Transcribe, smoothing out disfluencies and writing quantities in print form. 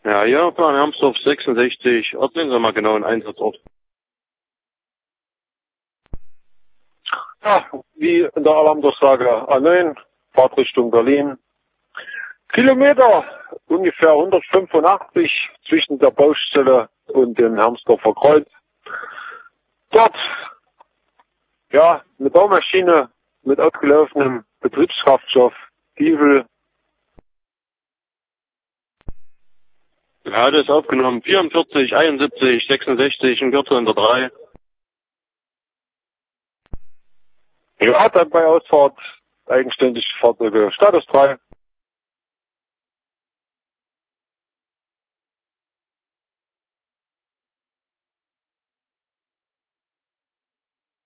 Ja, hier, Plan Hermsdorf 66. Ordnen Sie mal genau einen Einsatzort. Ja, wie in der Alarmdurchsage A9, Fahrtrichtung Berlin. Kilometer ungefähr 185 zwischen der Baustelle und dem Hermsdorfer Kreuz. Dort, ja, eine Baumaschine mit abgelaufenem Betriebskraftstoff, Diesel. Ja, das ist aufgenommen. 44, 71, 66 und Gürtel unter 3. Ja, dann bei Ausfahrt eigenständig Fahrzeuge. Status 3.